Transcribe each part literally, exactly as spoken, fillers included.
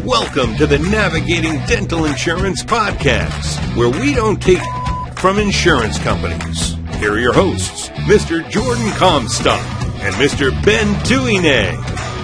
Welcome to the Navigating Dental Insurance Podcast, where we don't take from insurance companies. Here are your hosts, Mister Jordan Comstock and Mister Ben Tuine.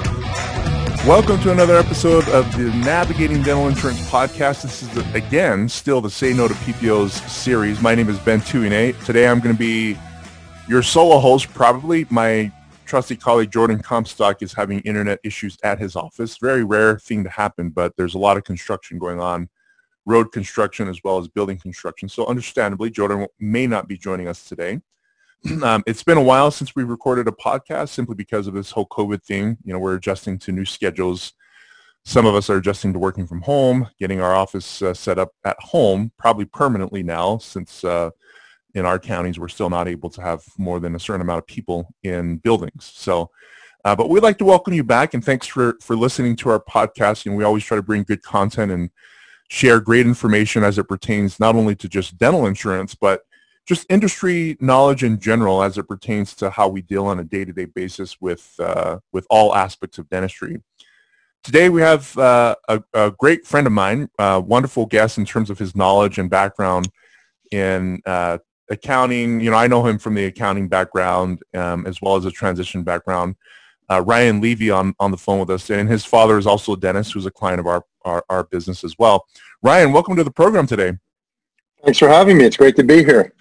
Welcome to another episode of the Navigating Dental Insurance Podcast. This is, again, still the Say No to P P Os series. My name is Ben Tuine. Today I'm going to be your solo host, probably. My trusty colleague Jordan Comstock is having internet issues at his office. Very rare thing to happen, but there's a lot of construction going on, road construction as well as building construction. So understandably, Jordan may not be joining us today. Um, it's been a while since we recorded a podcast simply because of this whole COVID thing. You know, we're adjusting to new schedules. Some of us are adjusting to working from home, getting our office uh, set up at home, probably permanently now, since uh, in our counties we're still not able to have more than a certain amount of people in buildings. So, uh, but we'd like to welcome you back, and thanks for, for listening to our podcast. You know, we always try to bring good content and share great information as it pertains not only to just dental insurance, but just industry knowledge in general as it pertains to how we deal on a day-to-day basis with uh, with all aspects of dentistry. Today we have uh, a, a great friend of mine, a wonderful guest in terms of his knowledge and background in uh, accounting. You know, I know him from the accounting background um, as well as a transition background. Uh, Ryan Levy on, on the phone with us, and his father is also a dentist who's a client of our, our, our business as well. Ryan, welcome to the program today. Thanks for having me. It's great to be here.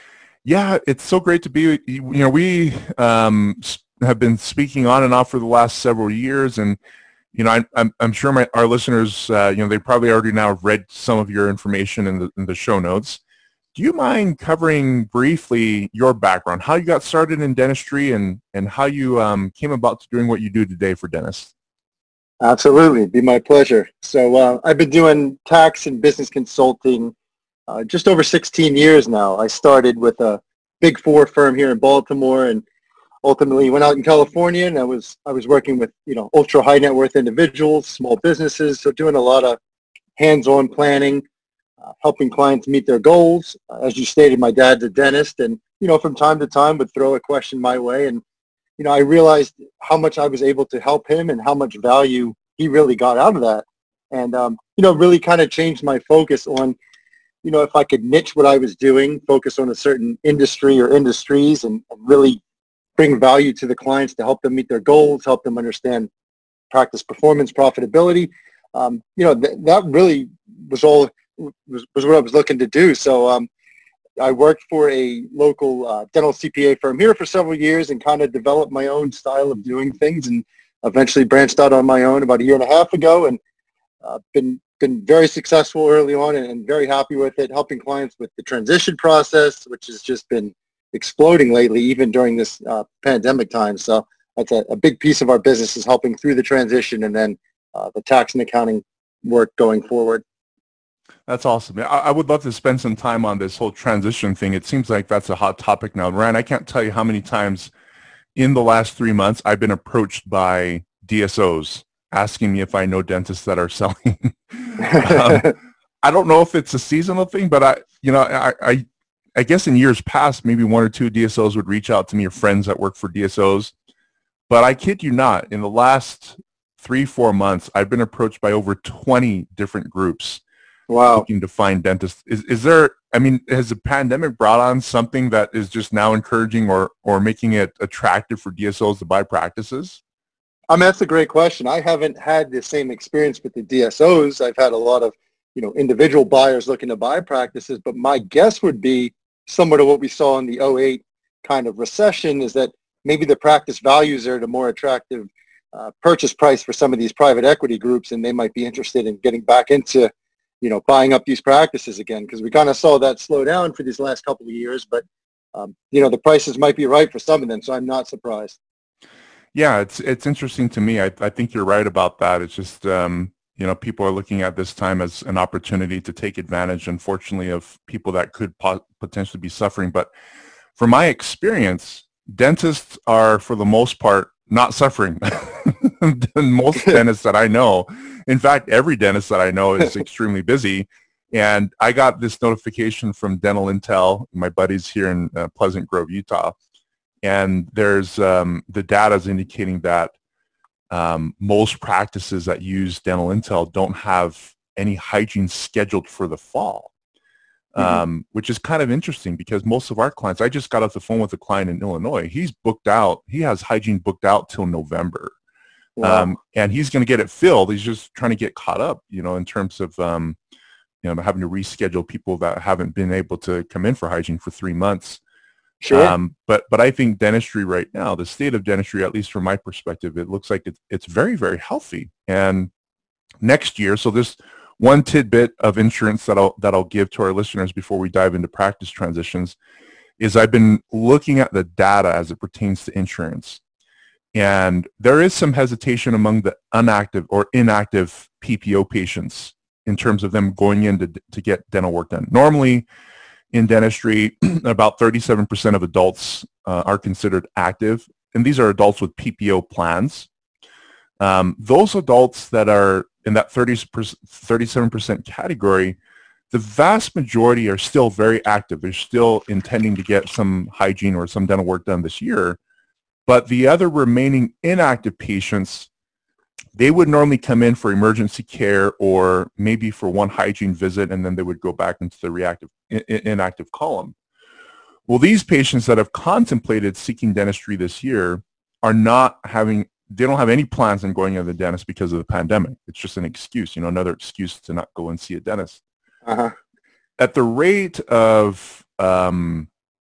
Yeah, it's so great to be. You know, we um, have been speaking on and off for the last several years, and you know, I, I'm I'm sure my our listeners, uh, you know, they probably already now have read some of your information in the in the show notes. Do you mind covering briefly your background, how you got started in dentistry, and and how you um, came about to doing what you do today for dentists? Absolutely, it'd be my pleasure. So uh, I've been doing tax and business consulting Uh, just over sixteen years now. I started with a big four firm here in Baltimore, and ultimately went out in California, and I was I was working with you know ultra high net worth individuals, small businesses, so doing a lot of hands-on planning, uh, helping clients meet their goals. Uh, as you stated, my dad's a dentist, and you know from time to time would throw a question my way, and you know I realized how much I was able to help him and how much value he really got out of that, and um, you know really kind of changed my focus on you know, if I could niche what I was doing, focus on a certain industry or industries, and, and really bring value to the clients to help them meet their goals, help them understand practice performance, profitability. Um, you know, th- that really was all was, was what I was looking to do. So um, I worked for a local uh, dental C P A firm here for several years and kind of developed my own style of doing things, and eventually branched out on my own about a year and a half ago, and uh, been been very successful early on and, and very happy with it, helping clients with the transition process, which has just been exploding lately, even during this uh, pandemic time. So that's a, a big piece of our business, is helping through the transition and then uh, the tax and accounting work going forward. That's awesome. I, I would love to spend some time on this whole transition thing. It seems like that's a hot topic now. Ryan, I can't tell you how many times in the last three months I've been approached by D S Os asking me if I know dentists that are selling. um, I don't know if it's a seasonal thing, but I, you know, I, I, I guess in years past, maybe one or two D S Os would reach out to me, or friends that work for D S Os. But I kid you not, in the last three, four months, I've been approached by over twenty different groups. Wow. Looking to find dentists. Is, is there, I mean, has the pandemic brought on something that is just now encouraging or, or making it attractive for D S Os to buy practices? I mean, that's a great question. I haven't had the same experience with the D S Os. I've had a lot of, you know, individual buyers looking to buy practices, but my guess would be similar to what we saw in the oh eight kind of recession, is that maybe the practice values are at a more attractive uh, purchase price for some of these private equity groups, and they might be interested in getting back into, you know, buying up these practices again, because we kind of saw that slow down for these last couple of years, but, um, you know, the prices might be right for some of them, so I'm not surprised. Yeah, it's it's interesting to me. I, I think you're right about that. It's just, um, you know, people are looking at this time as an opportunity to take advantage, unfortunately, of people that could po- potentially be suffering. But from my experience, dentists are, for the most part, not suffering. Most dentists that I know, in fact, every dentist that I know is extremely busy. And I got this notification from Dental Intel, my buddies here in uh, Pleasant Grove, Utah. And there's um, the data is indicating that um, most practices that use dental intel don't have any hygiene scheduled for the fall, um, mm-hmm. which is kind of interesting because most of our clients, I just got off the phone with a client in Illinois. He's booked out. He has hygiene booked out till November. Wow. Um, and he's going to get it filled. He's just trying to get caught up, you know, in terms of, um, you know, having to reschedule people that haven't been able to come in for hygiene for three months. Sure. Um, but, but I think dentistry right now, the state of dentistry, at least from my perspective, it looks like it's, it's very, very healthy. And next year, so this one tidbit of insurance that I'll, that I'll give to our listeners before we dive into practice transitions is I've been looking at the data as it pertains to insurance. And there is some hesitation among the inactive or inactive P P O patients in terms of them going in to, to get dental work done. Normally in dentistry, about thirty-seven percent of adults uh, are considered active, and these are adults with P P O plans. Um, those adults that are in that thirty-seven percent category, the vast majority are still very active. They're still intending to get some hygiene or some dental work done this year. But the other remaining inactive patients, they would normally come in for emergency care or maybe for one hygiene visit, and then they would go back into the reactive in, inactive column. Well, these patients that have contemplated seeking dentistry this year are not having, they don't have any plans on going to the dentist because of the pandemic. It's just an excuse, you know, another excuse to not go and see a dentist. Uh-huh. At the rate of um,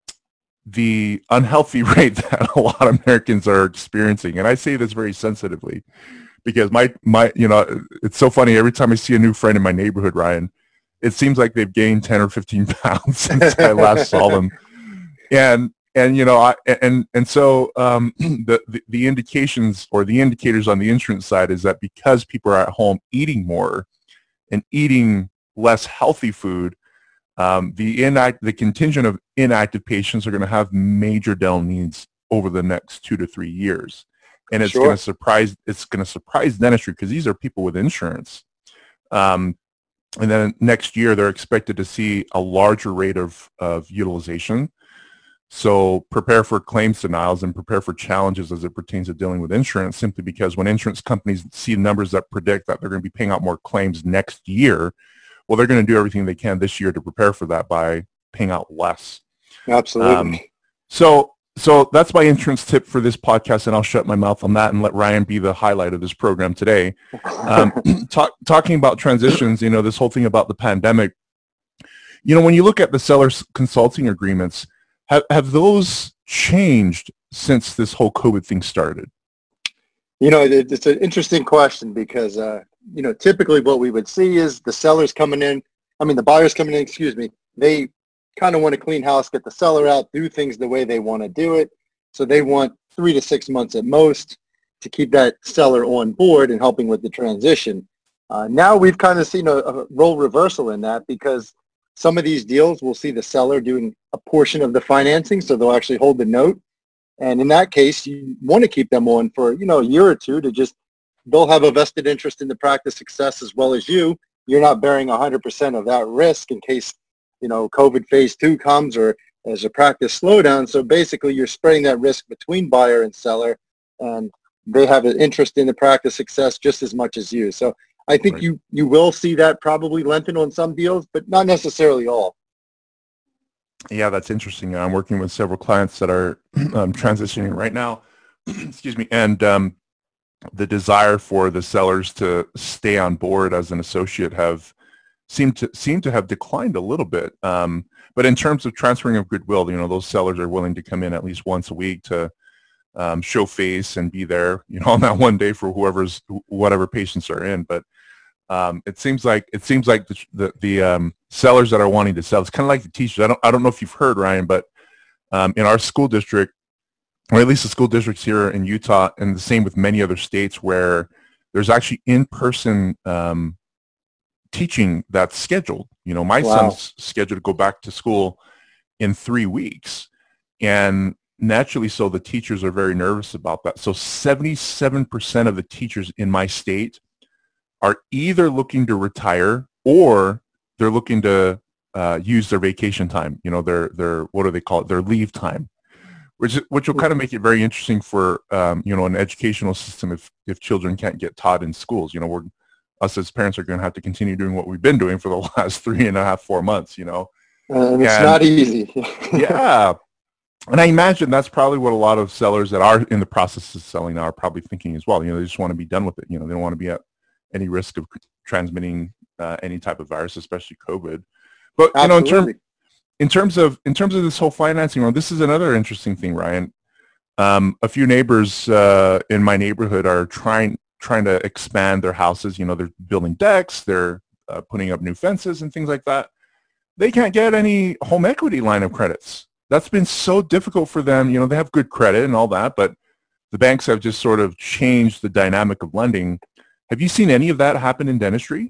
the unhealthy rate that a lot of Americans are experiencing, and I say this very sensitively because my, my, you know, it's so funny. Every time I see a new friend in my neighborhood, Ryan, it seems like they've gained ten or fifteen pounds since I last saw them. And, and, you know, I, and, and so um, the, the, the indications or the indicators on the insurance side is that because people are at home eating more and eating less healthy food, Um, the inact the contingent of inactive patients are going to have major dental needs over the next two to three years, and it's Sure. going to surprise it's going to surprise dentistry because these are people with insurance. Um, and then next year they're expected to see a larger rate of of utilization. So prepare for claims denials and prepare for challenges as it pertains to dealing with insurance. Simply because when insurance companies see numbers that predict that they're going to be paying out more claims next year, well, they're going to do everything they can this year to prepare for that by paying out less. Absolutely. Um, so, so that's my insurance tip for this podcast, and I'll shut my mouth on that and let Ryan be the highlight of this program today. Um, talk, talking about transitions, you know, this whole thing about the pandemic. You know, when you look at the sellers consulting agreements, have have those changed since this whole COVID thing started? You know, it, it's an interesting question because. Uh, you know, typically what we would see is the sellers coming in, I mean, the buyers coming in, excuse me, they kind of want to clean house, get the seller out, do things the way they want to do it. So they want three to six months at most to keep that seller on board and helping with the transition. Uh, now we've kind of seen a, a role reversal in that because some of these deals will see the seller doing a portion of the financing, so they'll actually hold the note. And in that case, you want to keep them on for, you know, a year or two to just they'll have a vested interest in the practice success as well as you. You're not bearing one hundred percent of that risk in case, you know, COVID phase two comes or there's a practice slowdown. So basically you're spreading that risk between buyer and seller, and they have an interest in the practice success just as much as you. So I think right. you, you will see that probably lengthen on some deals, but not necessarily all. Yeah, that's interesting. I'm working with several clients that are um, transitioning right now. Excuse me. And, um, the desire for the sellers to stay on board as an associate have seemed to seem to have declined a little bit. Um, but in terms of transferring of goodwill, you know, those sellers are willing to come in at least once a week to um, show face and be there, you know, on that one day for whoever's whatever patients are in. But um, it seems like it seems like the the, the um, sellers that are wanting to sell, it's kind of like the teachers. I don't I don't know if you've heard, Ryan, but um, in our school district, or at least the school districts here in Utah, and the same with many other states, where there's actually in-person um, teaching that's scheduled. You know, my wow. son's scheduled to go back to school in three weeks. And naturally so, the teachers are very nervous about that. So seventy-seven percent of the teachers in my state are either looking to retire or they're looking to uh, use their vacation time, you know, their, their, what do they call it, their leave time. which which will kind of make it very interesting for um, you know, an educational system if if children can't get taught in schools. You know, we're us as parents are going to have to continue doing what we've been doing for the last three and a half, four months. You know, Uh, and it's and not easy. yeah, and I imagine that's probably what a lot of sellers that are in the process of selling now are probably thinking as well. You know, they just want to be done with it. You know, they don't want to be at any risk of transmitting uh, any type of virus, especially COVID. But you know, in terms Absolutely. in terms of in terms of this whole financing world, this is another interesting thing, Ryan. Um, a few neighbors uh, in my neighborhood are trying trying to expand their houses. You know, they're building decks, they're uh, putting up new fences and things like that. They can't get any home equity line of credits. That's been so difficult for them. You know, they have good credit and all that, but the banks have just sort of changed the dynamic of lending. Have you seen any of that happen in dentistry?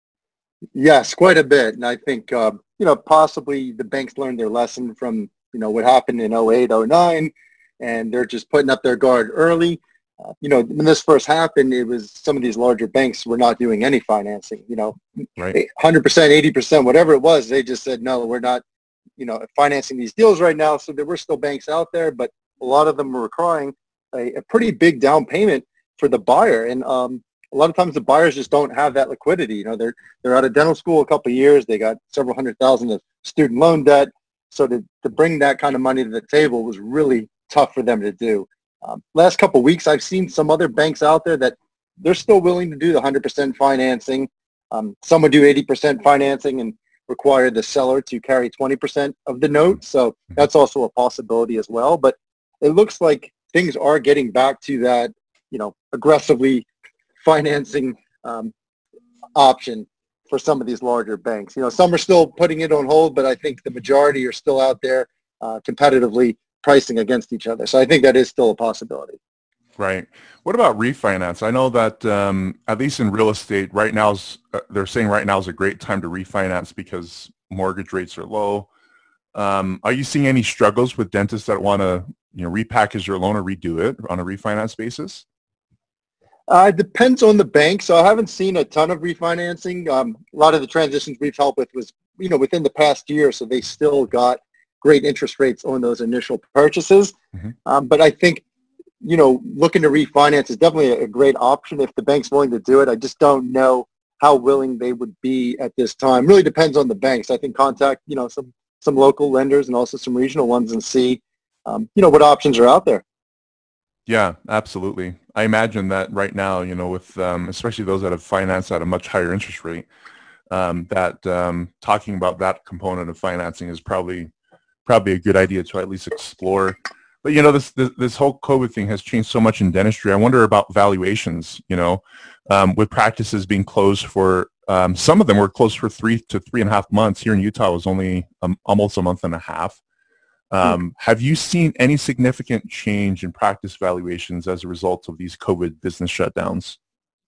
Yes, quite a bit. And I think, uh, you know, possibly the banks learned their lesson from, you know, what happened in oh eight, oh nine, and they're just putting up their guard early. Uh, you know, when this first happened, it was some of these larger banks were not doing any financing, you know, Right. one hundred percent, eighty percent, whatever it was. They just said, no, we're not, you know, financing these deals right now. So there were still banks out there, but a lot of them were requiring a, a pretty big down payment for the buyer. And um, a lot of times the buyers just don't have that liquidity. You know, they're they're out of dental school a couple of years. They got several hundred thousand of student loan debt. So to, to bring that kind of money to the table was really tough for them to do. Um, last couple of weeks, I've seen some other banks out there that they're still willing to do the one hundred percent financing. Um, some would do eighty percent financing and require the seller to carry twenty percent of the note. So that's also a possibility as well. But it looks like things are getting back to that, you know, aggressively financing um, option for some of these larger banks. You know, some are still putting it on hold, but I think the majority are still out there uh, competitively pricing against each other. So I think that is still a possibility. Right. What about refinance? I know that um, at least in real estate, right now is uh, they're saying right now is a great time to refinance because mortgage rates are low. Um, are you seeing any struggles with dentists that want to, you know, repackage their loan or redo it on a refinance basis? Uh, it depends on the bank. So I haven't seen a ton of refinancing. Um, a lot of the transitions we've helped with was, you know, within the past year. So they still got great interest rates on those initial purchases. Mm-hmm. Um, but I think, you know, looking to refinance is definitely a, a great option if the bank's willing to do it. I just don't know how willing they would be at this time. Really depends on the banks. I think contact, you know, some, some local lenders and also some regional ones and see, um, you know, what options are out there. Yeah, absolutely. I imagine that right now, you know, with um, especially those that have financed at a much higher interest rate, um, that um, talking about that component of financing is probably probably a good idea to at least explore. But you know, this this, this whole COVID thing has changed so much in dentistry. I wonder about valuations. You know, um, with practices being closed for um, some of them were closed for three to three and a half months. Here in Utah, it was only um, almost a month and a half. Um, have you seen any significant change in practice valuations as a result of these COVID business shutdowns?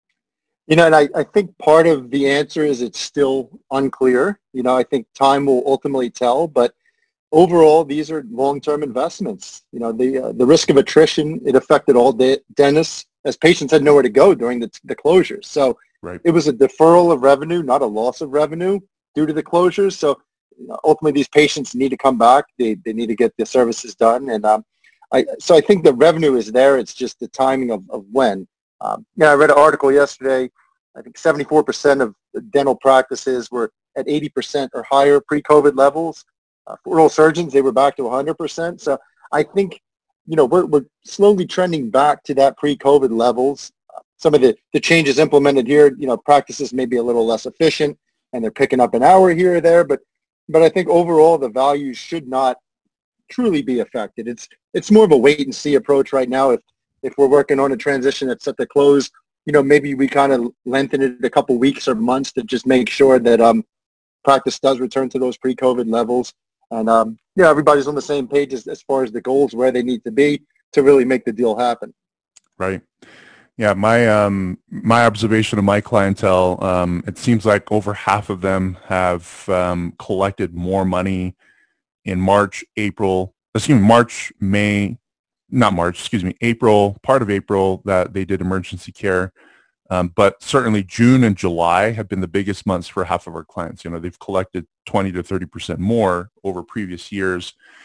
You know, and I, I think part of the answer is it's still unclear. You know, I think time will ultimately tell, but overall, these are long-term investments. You know, the uh, the risk of attrition, it affected all de- dentists as patients had nowhere to go during the, the closures. So Right. it was a deferral of revenue, not a loss of revenue due to the closures. So you know, ultimately, these patients need to come back. They they need to get the services done. And um, I so I think the revenue is there. It's just the timing of, of when. Um, you know, I read an article yesterday. I think seventy-four percent of the dental practices were at eighty percent or higher pre-COVID levels. Uh, for oral surgeons, they were back to one hundred percent. So I think, you know, we're, we're slowly trending back to that pre-COVID levels. Uh, some of the, the changes implemented here, you know, practices may be a little less efficient and they're picking up an hour here or there, but but I think overall the values should not truly be affected. It's it's more of a wait and see approach right now. If if we're working on a transition that's set to close, you know, maybe we kind of lengthen it a couple weeks or months to just make sure that um, practice does return to those pre-COVID levels. And, um, yeah, everybody's on the same page as, as far as the goals, where they need to be to really make the deal happen. Right. Yeah, my um, my observation of my clientele, um, it seems like over half of them have um, collected more money in March, April, excuse me, March, May, not March, excuse me, April, part of April that they did emergency care. Um, but certainly June and July have been the biggest months for half of our clients. You know, they've collected twenty to thirty percent more over previous years.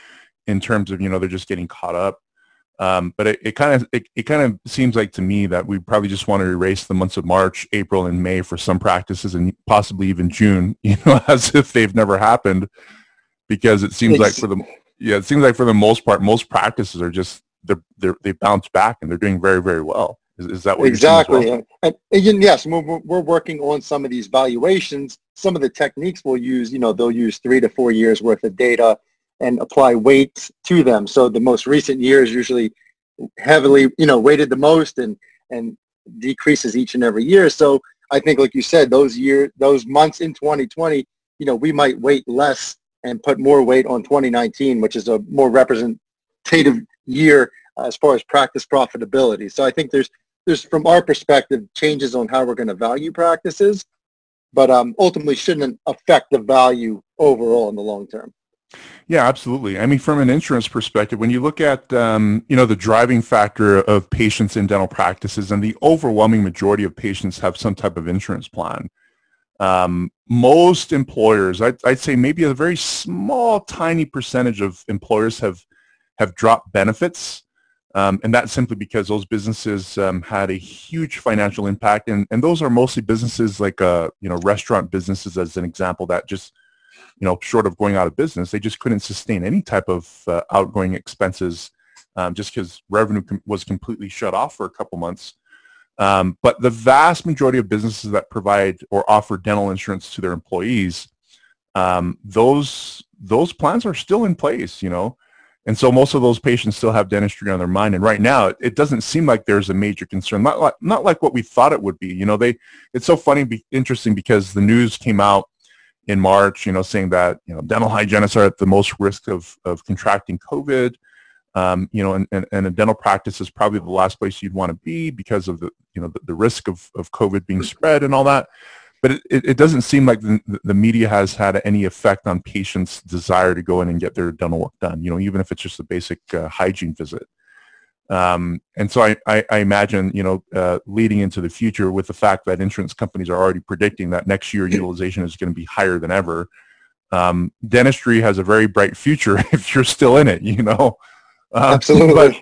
in terms of, you know, they're just getting caught up. Um, but it, it kind of it, it kind of seems like to me that we probably just want to erase the months of March, April, and May for some practices, and possibly even June, you know, as if they've never happened, because it seems like for the yeah, it seems like for the most part, most practices are just they're, they're they bounce back and they're doing very, very well. Is, is that what exactly? You're seeing as well? And, and, and yes, we're, we're working on some of these valuations. Some of the techniques we'll use, you know, they'll use three to four years worth of data and apply weights to them. So the most recent years usually heavily, you know, weighted the most and, and decreases each and every year. So I think, like you said, those year, those months in twenty twenty, you know, we might weight less and put more weight on twenty nineteen, which is a more representative year uh, as far as practice profitability. So I think there's, there's from our perspective, changes on how we're going to value practices, but um, ultimately shouldn't affect the value overall in the long term. Yeah, absolutely. I mean, from an insurance perspective, when you look at, um, you know, the driving factor of patients in dental practices, and the overwhelming majority of patients have some type of insurance plan. Um, most employers, I'd, I'd say maybe a very small, tiny percentage of employers have, have dropped benefits. Um, and that's simply because those businesses um, had a huge financial impact. And, and those are mostly businesses like, uh, you know, restaurant businesses, as an example, that just, you know, short of going out of business, they just couldn't sustain any type of uh, outgoing expenses um, just because revenue com- was completely shut off for a couple months. Um, but the vast majority of businesses that provide or offer dental insurance to their employees, um, those those plans are still in place, you know. And so most of those patients still have dentistry on their mind. And right now, it, it doesn't seem like there's a major concern, not like, not like what we thought it would be. You know, they it's so funny, be, interesting, because the news came out in March, you know, saying that, you know, dental hygienists are at the most risk of, of contracting COVID, um, you know, and, and, and a dental practice is probably the last place you'd want to be because of the, you know, the, the risk of, of COVID being spread and all that. But it, it doesn't seem like the, the media has had any effect on patients' desire to go in and get their dental work done, you know, even if it's just a basic uh, hygiene visit. Um, and so I, I, I imagine, you know, uh, leading into the future, with the fact that insurance companies are already predicting that next year utilization is going to be higher than ever, um, dentistry has a very bright future if you're still in it, you know. Um, Absolutely. But,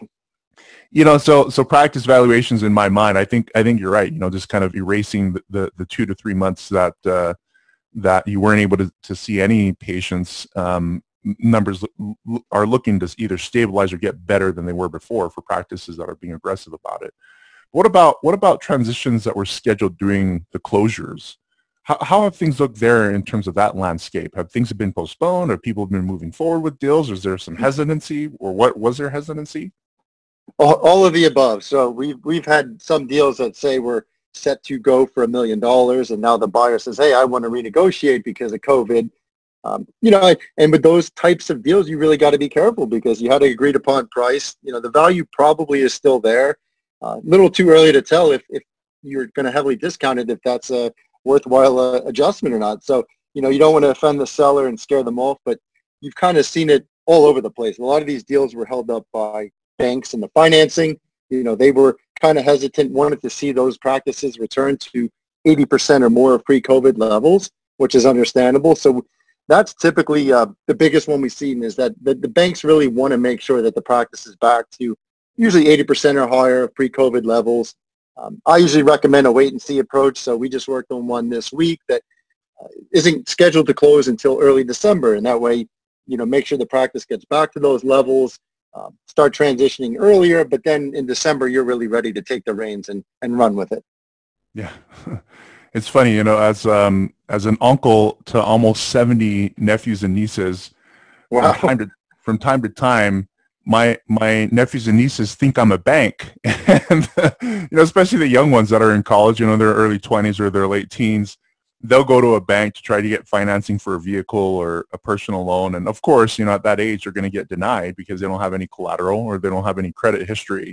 you know, so so practice valuations, in my mind, I think I think you're right. You know, just kind of erasing the, the, the two to three months that uh, that you weren't able to, to see any patients. Um, numbers are looking to either stabilize or get better than they were before for practices that are being aggressive about it. What about what about transitions that were scheduled during the closures? How, how have things looked there in terms of that landscape? Have things been postponed, or people been moving forward with deals? Or is there some hesitancy, or what was there hesitancy? All, all of the above. So we've we've had some deals that say we're set to go for a million dollars, and now the buyer says, "Hey, I want to renegotiate because of COVID." Um, you know, and with those types of deals, you really got to be careful because you had an agreed upon price. You know, the value probably is still there. A uh, little too early to tell if, if you're going to heavily discount it, if that's a worthwhile uh, adjustment or not. So, you know, you don't want to offend the seller and scare them off, but you've kind of seen it all over the place. A lot of these deals were held up by banks and the financing. You know, they were kind of hesitant, wanted to see those practices return to eighty percent or more of pre-COVID levels, which is understandable. So that's typically uh, the biggest one we've seen, is that the, the banks really want to make sure that the practice is back to usually eighty percent or higher of pre-COVID levels. Um, I usually recommend a wait and see approach. So we just worked on one this week that uh, isn't scheduled to close until early December. And that way, you know, make sure the practice gets back to those levels, uh, start transitioning earlier, but then in December, you're really ready to take the reins and, and run with it. Yeah. It's funny, you know, as um, as an uncle to almost seventy nephews and nieces, wow. from time to from time to time, my my nephews and nieces think I'm a bank, and you know, especially the young ones that are in college, you know, their early twenties or their late teens, they'll go to a bank to try to get financing for a vehicle or a personal loan, and of course, you know, at that age, they're going to get denied because they don't have any collateral or they don't have any credit history.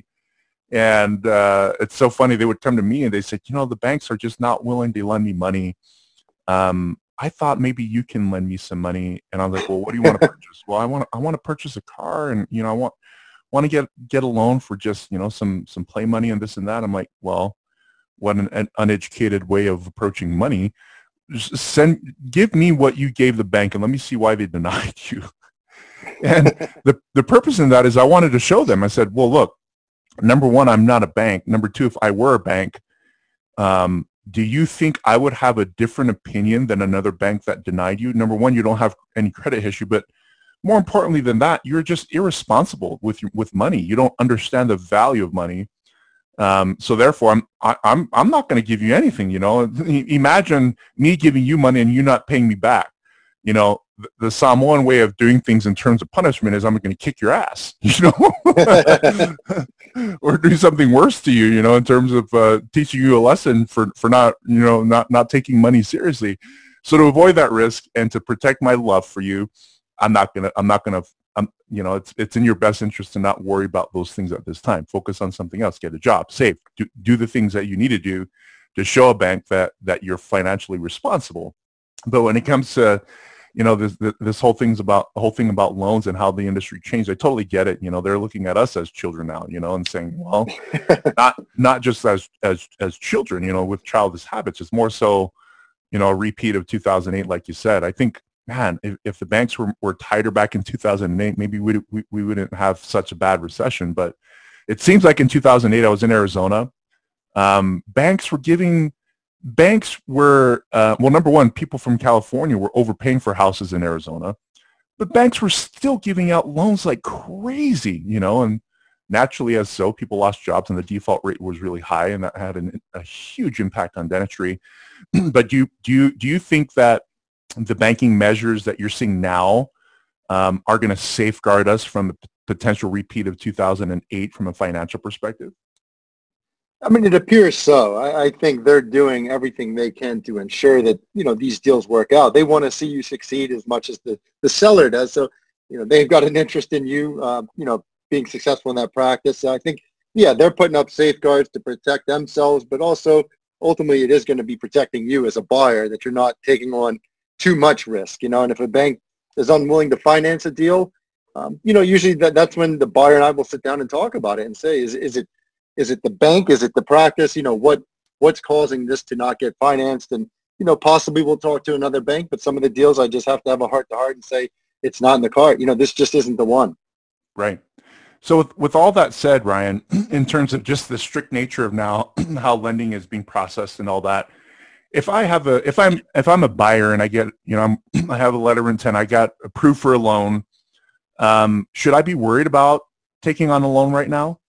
And uh, it's so funny. They would come to me and they said, you know, the banks are just not willing to lend me money. Um, I thought maybe you can lend me some money. And I was like, well, what do you want to purchase? Well, I want I want to purchase a car, and you know, I want want to get get a loan for just, you know, some some play money and this and that. I'm like, well, what an, an uneducated way of approaching money. Just send give me what you gave the bank and let me see why they denied you. And the, the purpose in that is I wanted to show them. I said, well, look, number one, I'm not a bank. Number two, if I were a bank, um, do you think I would have a different opinion than another bank that denied you? Number one, you don't have any credit history, but more importantly than that, you're just irresponsible with with money. You don't understand the value of money. Um, so therefore, I'm I, I'm I'm not going to give you anything. You know, imagine me giving you money and you not paying me back. You know, the, the Samoan way of doing things in terms of punishment is I'm going to kick your ass. You know, or do something worse to you. You know, in terms of uh, teaching you a lesson for for not you know not not taking money seriously. So to avoid that risk and to protect my love for you, I'm not gonna. I'm not gonna. I'm, you know, it's it's in your best interest to not worry about those things at this time. Focus on something else. Get a job. Save. Do, do the things that you need to do to show a bank that that you're financially responsible. But when it comes to, you know, this this whole thing's about the whole thing about loans and how the industry changed. I totally get it. You know, they're looking at us as children now. You know, and saying, well, not not just as as as children. You know, with childish habits. It's more so, you know, a repeat of two thousand eight, like you said. I think. Man, if, if the banks were, were tighter back in two thousand eight, maybe we, we we wouldn't have such a bad recession. But it seems like in two thousand eight, I was in Arizona. Um, banks were giving, banks were, uh, well, number one, people from California were overpaying for houses in Arizona. But banks were still giving out loans like crazy, you know, and naturally as so, people lost jobs and the default rate was really high, and that had an, a huge impact on dentistry. But do you, do you, do you think that the banking measures that you're seeing now um, are going to safeguard us from the p- potential repeat of two thousand eight from a financial perspective? I mean, it appears so. I, I think they're doing everything they can to ensure that, you know, these deals work out. They want to see you succeed as much as the, the seller does. So, you know, they've got an interest in you, uh, you know, being successful in that practice. So I think, yeah, they're putting up safeguards to protect themselves, but also ultimately it is going to be protecting you as a buyer, that you're not taking on too much risk, you know, and if a bank is unwilling to finance a deal, um, you know, usually that, that's when the buyer and I will sit down and talk about it and say, is is it is it the bank? Is it the practice? You know, what what's causing this to not get financed? And, you know, possibly we'll talk to another bank, but some of the deals I just have to have a heart to heart and say, it's not in the cart. You know, this just isn't the one. Right. So with, with all that said, Ryan, in terms of just the strict nature of now how lending is being processed and all that, If I have a, if I'm, if I'm a buyer and I get, you know, I'm, I have a letter of intent, I got approved for a loan. Um, should I be worried about taking on a loan right now?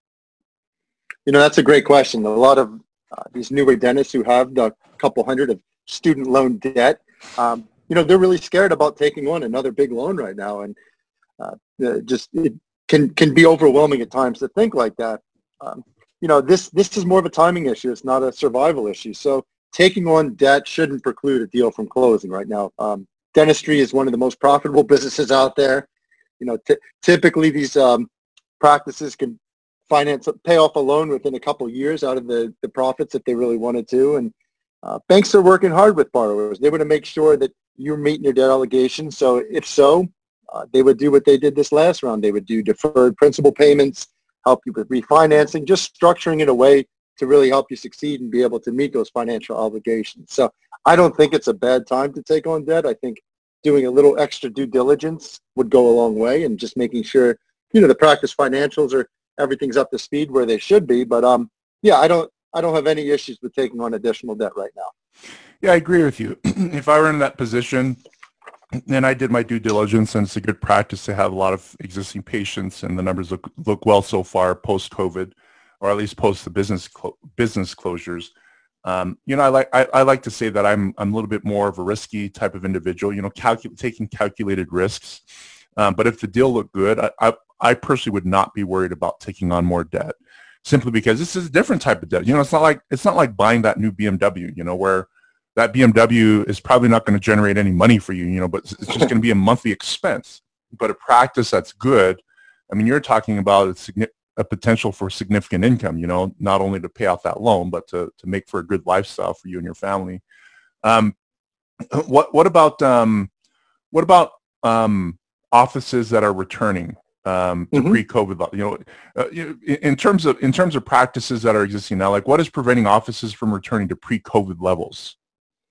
You know, that's a great question. A lot of uh, these newer dentists who have a couple hundred of student loan debt, um, you know, they're really scared about taking on another big loan right now, and uh, just it can can be overwhelming at times to think like that. Um, you know, this this is more of a timing issue. It's not a survival issue. So taking on debt shouldn't preclude a deal from closing right now. Um, dentistry is one of the most profitable businesses out there. You know, t- typically these um, practices can finance, pay off a loan within a couple of years out of the, the profits if they really wanted to. And uh, banks are working hard with borrowers. They want to make sure that you're meeting your debt obligations. So if so, uh, they would do what they did this last round. They would do deferred principal payments, help you with refinancing, just structuring it a way to really help you succeed and be able to meet those financial obligations. So I don't think it's a bad time to take on debt. I think doing a little extra due diligence would go a long way, and just making sure, you know, the practice financials are, everything's up to speed where they should be. But um, yeah, I don't, I don't have any issues with taking on additional debt right now. Yeah, I agree with you. If I were in that position and I did my due diligence, and it's a good practice to have a lot of existing patients and the numbers look, look well so far post-COVID, or at least post the business clo- business closures. Um, you know, I like I, I like to say that I'm I'm a little bit more of a risky type of individual. You know, calcu- taking calculated risks. Um, but if the deal looked good, I, I I personally would not be worried about taking on more debt, simply because this is a different type of debt. You know, it's not like it's not like buying that new B M W. You know, where that B M W is probably not going to generate any money for you. You know, but it's just going to be a monthly expense. But a practice that's good, I mean, you're talking about a significant a potential for significant income, you know, not only to pay off that loan, but to, to make for a good lifestyle for you and your family. Um, what, what about, um, what about um, offices that are returning um, to mm-hmm. pre-COVID, you know, uh, in terms of, in terms of practices that are existing now, like what is preventing offices from returning to pre-COVID levels?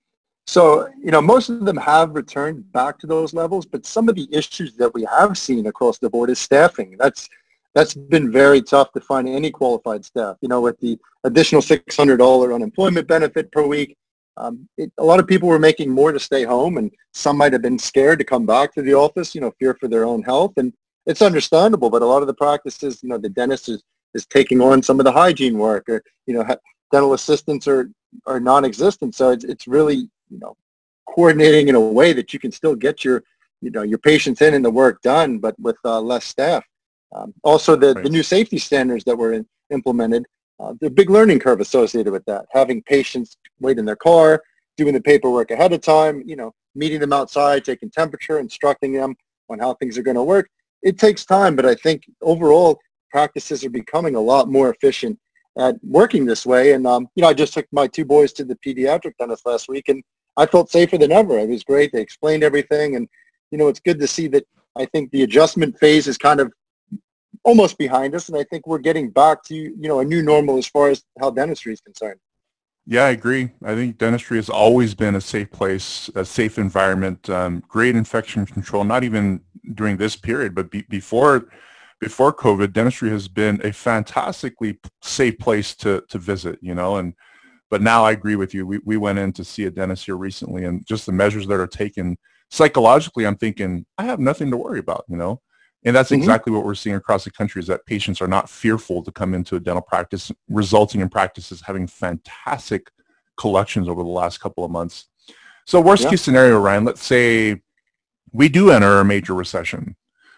So, you know, most of them have returned back to those levels, but some of the issues that we have seen across the board is staffing. That's that's been very tough to find any qualified staff. You know, with the additional six hundred dollars unemployment benefit per week, um, it, a lot of people were making more to stay home, and some might have been scared to come back to the office, you know, fear for their own health. And it's understandable, but a lot of the practices, you know, the dentist is, is taking on some of the hygiene work, or, you know, dental assistants are, are non-existent. So it's, it's really, you know, coordinating in a way that you can still get your, you know, your patients in and the work done, but with uh, less staff. Um, also, the, Right. the new safety standards that were in, implemented, uh, the big learning curve associated with that. Having patients wait in their car, doing the paperwork ahead of time, you know, meeting them outside, taking temperature, instructing them on how things are going to work. It takes time, but I think overall practices are becoming a lot more efficient at working this way. And, um, you know, I just took my two boys to the pediatric dentist last week, and I felt safer than ever. It was great. They explained everything. And, you know, it's good to see that I think the adjustment phase is kind of almost behind us. And I think we're getting back to, you know, a new normal as far as how dentistry is concerned. Yeah, I agree. I think dentistry has always been a safe place, a safe environment, um, great infection control, not even during this period, but be, before before COVID, dentistry has been a fantastically safe place to, to visit, you know, and but now I agree with you. We, we went in to see a dentist here recently, and just the measures that are taken psychologically, I'm thinking, I have nothing to worry about, you know. And that's Mm-hmm. exactly what we're seeing across the country, is that patients are not fearful to come into a dental practice, resulting in practices having fantastic collections over the last couple of months. So worst Yeah. case scenario, Ryan, let's say we do enter a major recession.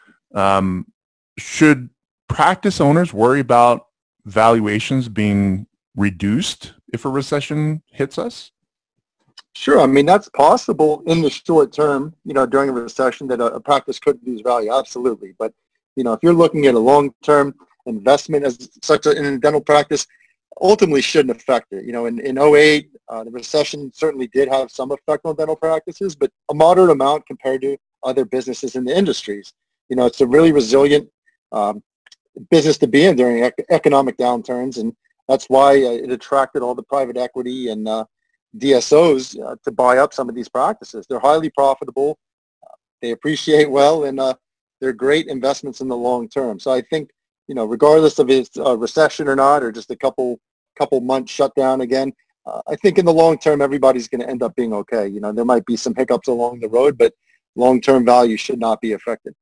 Um, should practice owners worry about valuations being reduced if a recession hits us? Sure. I mean, that's possible in the short term, you know, during a recession that a, a practice could lose value. Absolutely. But, you know, if you're looking at a long-term investment as such a, in a dental practice, ultimately shouldn't affect it. You know, in, in oh eight, uh, the recession certainly did have some effect on dental practices, but a moderate amount compared to other businesses in the industries. You know, it's a really resilient um, business to be in during ec- economic downturns. And that's why uh, it attracted all the private equity and uh, D S Os uh, to buy up some of these practices. They're highly profitable. Uh, they appreciate well, and uh, they're great investments in the long term. So I think, you know, regardless of it's a recession or not, or just a couple couple months shut down again, uh, I think in the long term, everybody's going to end up being okay. You know, there might be some hiccups along the road, but long-term value should not be affected.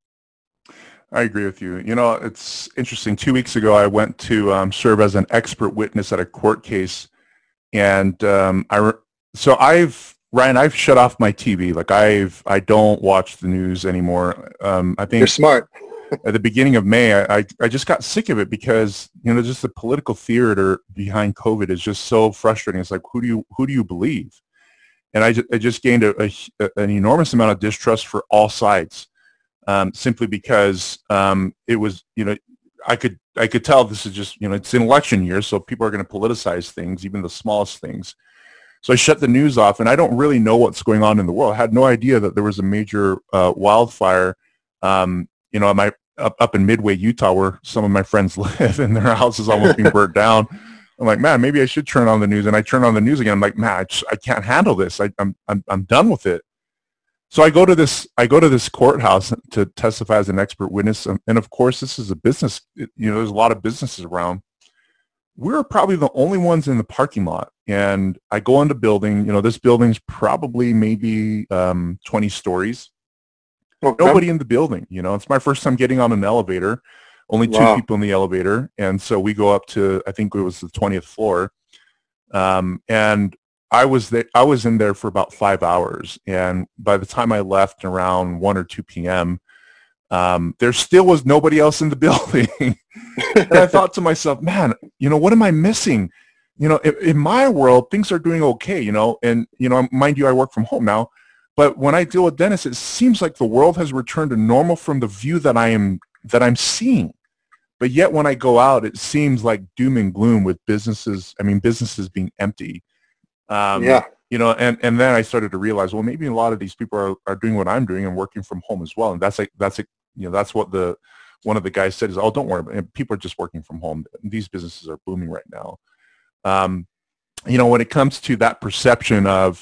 I agree with you. You know, it's interesting. Two weeks ago, I went to um, serve as an expert witness at a court case. And um, I, re- so I've, Ryan, I've shut off my T V. Like I've, I don't watch the news anymore. Um, I think You're smart. at the beginning of May, I, I, I just got sick of it because, you know, just the political theater behind COVID is just so frustrating. It's like, who do you, who do you believe? And I, ju- I just gained a, a, an enormous amount of distrust for all sides, um, simply because um, it was, you know, I could I could tell this is just, you know, it's an election year, so people are going to politicize things, even the smallest things. So I shut the news off, and I don't really know what's going on in the world. I had no idea that there was a major uh, wildfire, um, you know, my up, up in Midway, Utah, where some of my friends live, and their house is almost being burnt down. I'm like, man, maybe I should turn on the news. And I turn on the news again. I'm like, man, I, just, I can't handle this. I, I'm I'm I'm done with it. So I go to this I go to this courthouse to testify as an expert witness, and of course, this is a business. You know, there's a lot of businesses around. We're probably the only ones in the parking lot, and I go into building. You know, this building's probably maybe um, twenty stories. Okay. Nobody in the building. You know, it's my first time getting on an elevator. Only two Wow. people in the elevator, and so we go up to, I think it was the twentieth floor, um, and I was there, I was in there for about five hours, and by the time I left around one or two p.m., um, there still was nobody else in the building. And I thought to myself, man, you know, what am I missing? You know, in, in my world, things are doing okay, you know, and, you know, mind you, I work from home now, but when I deal with dentists, it seems like the world has returned to normal from the view that I am, that I'm seeing. But yet when I go out, it seems like doom and gloom with businesses, I mean, businesses being empty. Um, Yeah. you know, and, and then I started to realize, well, maybe a lot of these people are, are doing what I'm doing and working from home as well. And that's like, that's, like, you know, that's what the, one of the guys said is, oh, don't worry, people are just working from home. These businesses are booming right now. Um, you know, when it comes to that perception of,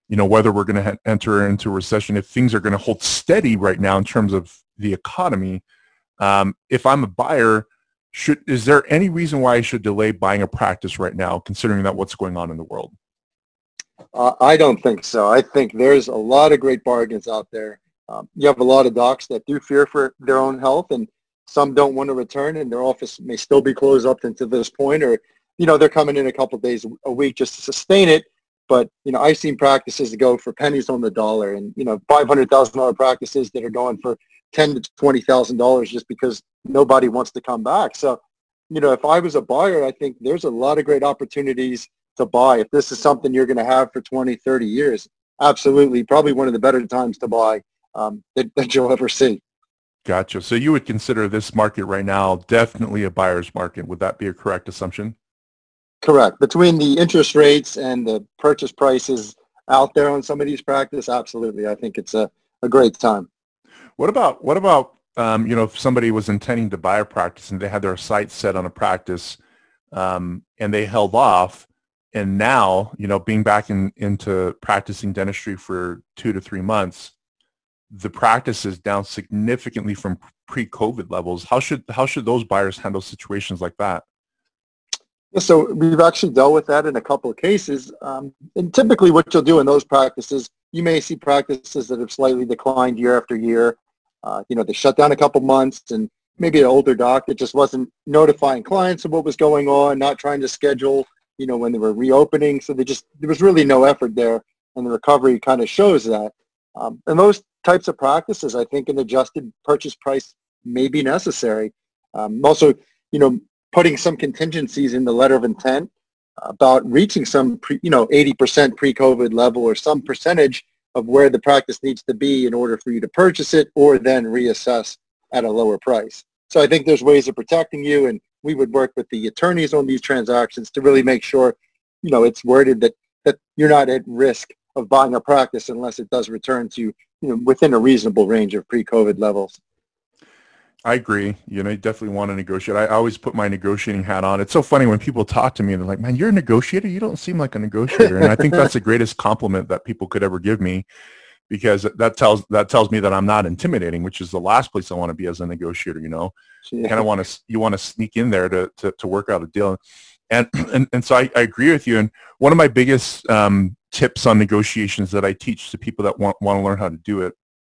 you know, whether we're going to ha- enter into a recession, if things are going to hold steady right now in terms of the economy. Um, if I'm a buyer, should is there any reason why I should delay buying a practice right now, considering that what's going on in the world? Uh, I don't think so. I think there's a lot of great bargains out there. Um, you have a lot of docs that do fear for their own health, and some don't want to return, and their office may still be closed up until this point, or you know they're coming in a couple of days a week just to sustain it. But you know I've seen practices go for pennies on the dollar, and you know five hundred thousand dollar practices that are going for ten to twenty thousand dollars just because nobody wants to come back. So, you know, if I was a buyer, I think there's a lot of great opportunities to buy. If this is something you're going to have for twenty, thirty years, absolutely, probably one of the better times to buy um, that, that you'll ever see. Gotcha. So you would consider this market right now definitely a buyer's market. Would that be a correct assumption? Correct. Between the interest rates and the purchase prices out there on some of these practices, absolutely. I think it's a, a great time. What about, what about, um, you know, if somebody was intending to buy a practice and they had their sights set on a practice um, and they held off, and now, you know, being back in, into practicing dentistry for two to three months, the practice is down significantly from pre-COVID levels. How should, how should those buyers handle situations like that? So we've actually dealt with that in a couple of cases. Um, and typically what you'll do in those practices, you may see practices that have slightly declined year after year. Uh, you know, they shut down a couple months, and maybe an older doc that just wasn't notifying clients of what was going on, not trying to schedule, you know, when they were reopening. So they just, there was really no effort there, and the recovery kind of shows that. Um, and those types of practices, I think an adjusted purchase price may be necessary. Um, also, you know, putting some contingencies in the letter of intent about reaching some, pre, you know, eighty percent pre-COVID level or some percentage of where the practice needs to be in order for you to purchase it or then reassess at a lower price. So I think there's ways of protecting you, and we would work with the attorneys on these transactions to really make sure, you know, it's worded that, that you're not at risk of buying a practice unless it does return to, you know, within a reasonable range of pre-COVID levels. I agree. You know, you definitely want to negotiate. I always put my negotiating hat on. It's so funny when people talk to me and they're like, man, you're a negotiator? You don't seem like a negotiator. And I think that's the greatest compliment that people could ever give me, because that tells that tells me that I'm not intimidating, which is the last place I want to be as a negotiator. You know, yeah. You kind of want to you want to sneak in there to, to, to work out a deal. And and, and so I, I agree with you. And one of my biggest um, tips on negotiations that I teach to people that want, want to learn how to do it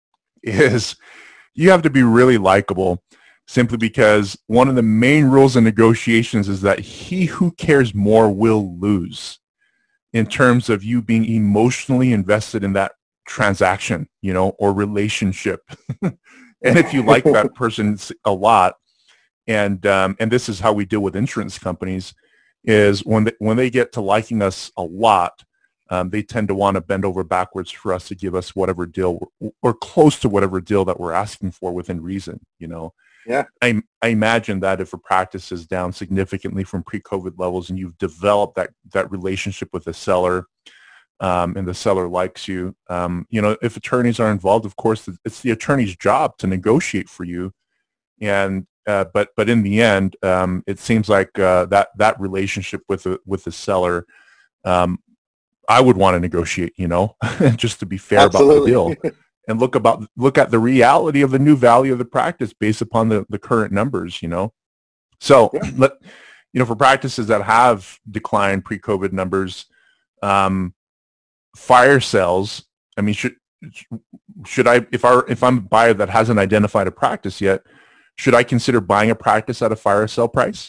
is you have to be really likable, simply because one of the main rules in negotiations is that he who cares more will lose, in terms of you being emotionally invested in that transaction, you know, or relationship. And if you like that person a lot, and um, and this is how we deal with insurance companies, is when they, when they get to liking us a lot, Um, they tend to want to bend over backwards for us to give us whatever deal or close to whatever deal that we're asking for within reason, you know. Yeah. I, I imagine that if a practice is down significantly from pre-COVID levels and you've developed that, that relationship with the seller, um, and the seller likes you, um, you know, if attorneys are involved, of course, it's the attorney's job to negotiate for you. And uh, but but in the end, um, it seems like uh, that that relationship with the with the seller, um, I would want to negotiate, you know, just to be fair Absolutely. about the deal, and look about look at the reality of the new value of the practice based upon the, the current numbers, you know. So, yeah. let, you know, for practices that have declined pre-COVID numbers, um, fire sales. I mean, should should I if I if I'm a buyer that hasn't identified a practice yet, should I consider buying a practice at a fire sale price?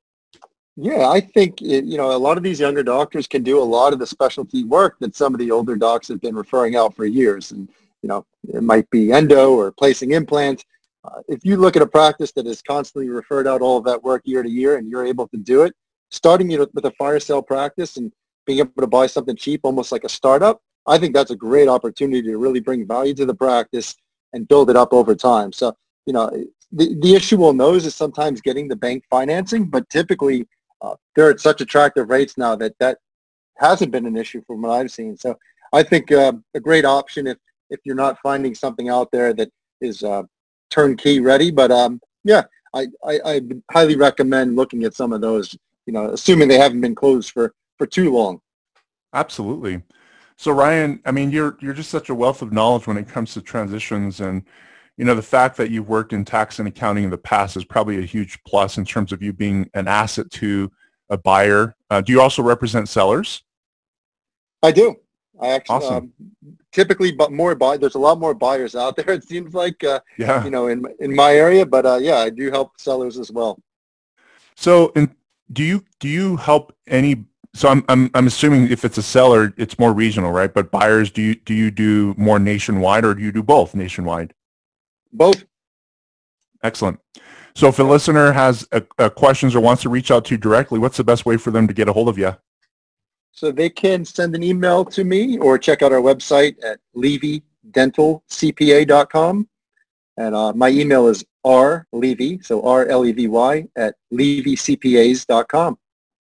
Yeah, I think, it, you know, a lot of these younger doctors can do a lot of the specialty work that some of the older docs have been referring out for years. And, you know, it might be endo or placing implants. Uh, if you look at a practice that is constantly referred out all of that work year to year and you're able to do it, starting you know, with a fire sale practice and being able to buy something cheap, almost like a startup, I think that's a great opportunity to really bring value to the practice and build it up over time. So, you know, the, the issue on those is sometimes getting the bank financing, but typically, Uh, they're at such attractive rates now that that hasn't been an issue from what I've seen. So I think uh, a great option if, if you're not finding something out there that is uh, turnkey ready. But um, yeah, I, I, I highly recommend looking at some of those, you know, assuming they haven't been closed for, for too long. Absolutely. So Ryan, I mean, you're you're just such a wealth of knowledge when it comes to transitions, and you know the fact that you've worked in tax and accounting in the past is probably a huge plus in terms of you being an asset to a buyer. Uh, do you also represent sellers? I do. I actually Awesome. um, typically, but more buy. There's a lot more buyers out there. It seems like, uh, Yeah. you know, in in my area. But uh, yeah, I do help sellers as well. So, in, do you do you help any? So, I'm I'm I'm assuming if it's a seller, it's more regional, right? But buyers, do you do you do more nationwide, or do you do both nationwide? Both. Excellent. So, if a listener has a, a questions or wants to reach out to you directly, what's the best way for them to get a hold of you? So they can send an email to me or check out our website at levy dental c p a dot com. And uh, my email is rlevy, so R L E V Y, at levy c p a s dot com.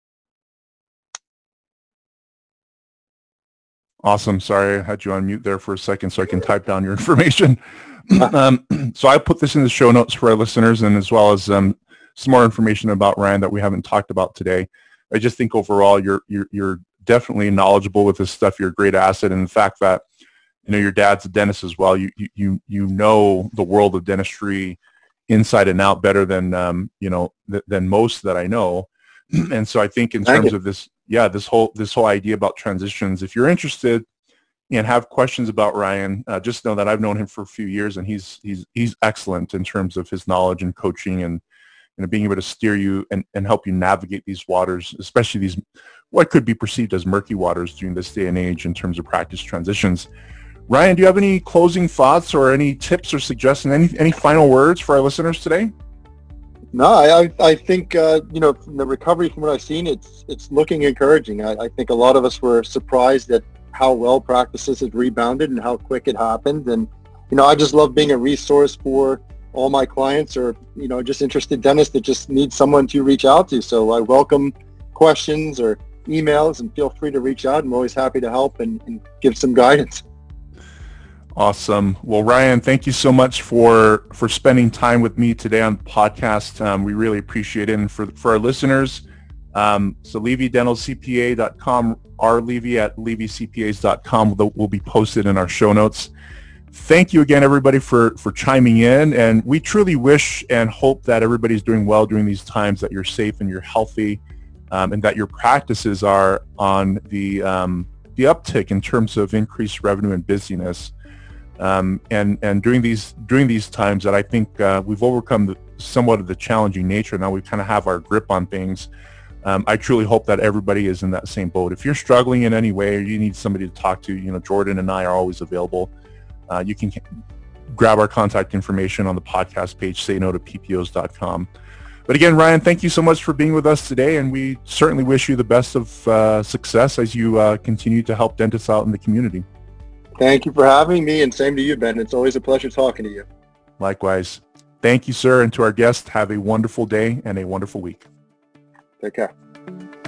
Awesome. Sorry, I had you on mute there for a second so I can type down your information. um, so I put this in the show notes for our listeners, and as well as um, some more information about Ryan that we haven't talked about today. I just think overall you're you're, you're definitely knowledgeable with this stuff. You're a great asset, and the fact that you know your dad's a dentist as well. You you you know the world of dentistry inside and out better than um, you know th- than most that I know. And so I think in Thank terms you. of this, yeah, this whole this whole idea about transitions. If you're interested and have questions about Ryan, uh, just know that I've known him for a few years, and he's he's he's excellent in terms of his knowledge and coaching and you know being able to steer you and, and help you navigate these waters, especially these what could be perceived as murky waters during this day and age in terms of practice transitions. Ryan, do you have any closing thoughts or any tips or suggestions, any any final words for our listeners today? No, I I think uh, you know from the recovery from what I've seen, it's it's looking encouraging. I, I think a lot of us were surprised at how well practices had rebounded and how quick it happened. And you know, I just love being a resource for all my clients or you know just interested dentists that just need someone to reach out to. So I welcome questions or emails, and feel free to reach out. I'm always happy to help and, and give some guidance. Awesome. Well, Ryan, thank you so much for for spending time with me today on the podcast. Um, we really appreciate it. And for for our listeners, um, so levy dental c p a dot com, rlevy at levy c p a s dot com will, will be posted in our show notes. Thank you again, everybody, for for chiming in. And we truly wish and hope that everybody's doing well during these times, that you're safe and you're healthy, um, and that your practices are on the um, the uptick in terms of increased revenue and busyness. Um, and and during these during these times that I think uh, we've overcome the, somewhat of the challenging nature. Now we kind of have our grip on things. Um, I truly hope that everybody is in that same boat. If you're struggling in any way or you need somebody to talk to, you know, Jordan and I are always available. Uh, you can grab our contact information on the podcast page, say no to p p o s dot com. But again, Ryan, thank you so much for being with us today, and we certainly wish you the best of uh, success as you uh, continue to help dentists out in the community. Thank you for having me, and same to you, Ben. It's always a pleasure talking to you. Likewise. Thank you, sir. And to our guests, have a wonderful day and a wonderful week. Take care.